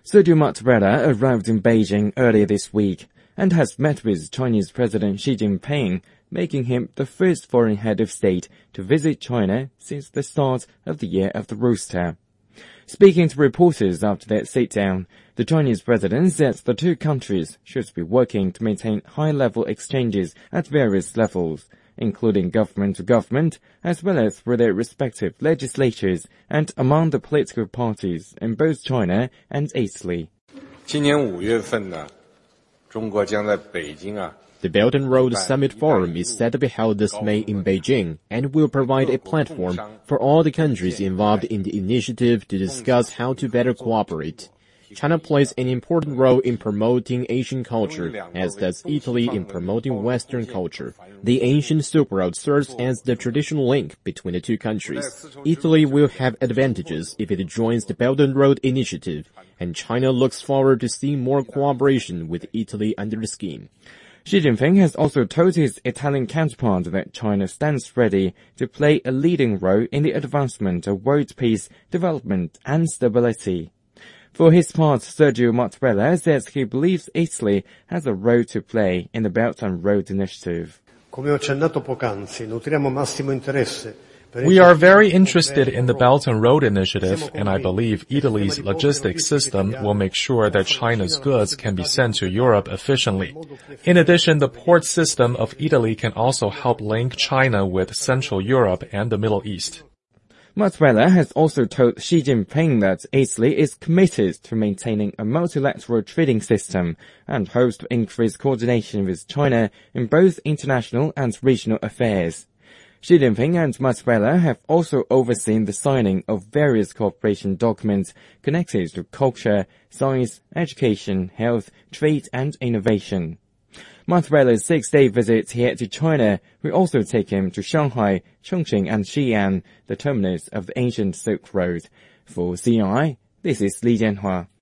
Sergio Mattarella arrived in Beijing earlier this week and has met with Chinese President Xi Jinping, making him the first foreign head of state to visit China since the start of the Year of the Rooster. Speaking to reporters after their sit-down, the Chinese president said the two countries should be working to maintain high-level exchanges at various levels, including government to government, as well as through their respective legislatures and among the political parties in both China and Italy. The Belt and Road Summit Forum is set to be held this May in Beijing and will provide a platform for all the countries involved in the initiative to discuss how to better cooperate. China plays an important role in promoting Asian culture, as does Italy in promoting Western culture. The ancient Silk Road serves as the traditional link between the two countries. Italy will have advantages if it joins the Belt and Road Initiative, and China looks forward to seeing more cooperation with Italy under the scheme. Xi Jinping has also told his Italian counterpart that China stands ready to play a leading role in the advancement of world peace, development and stability. For his part, Sergio Mattarella says he believes Italy has a role to play in the Belt and Road Initiative. We are very interested in the Belt and Road Initiative, and I believe Italy's logistics system will make sure that China's goods can be sent to Europe efficiently. In addition, the port system of Italy can also help link China with Central Europe and the Middle East. Mattarella has also told Xi Jinping that Italy is committed to maintaining a multilateral trading system and hopes to increase coordination with China in both international and regional affairs. Xi Jinping and Mattarella have also overseen the signing of various cooperation documents connected to culture, science, education, health, trade and innovation. Mattarella's 6-day visit here to China will also take him to Shanghai, Chongqing and Xi'an, the terminus of the ancient Silk Road. For CRI, this is Li Jianhua.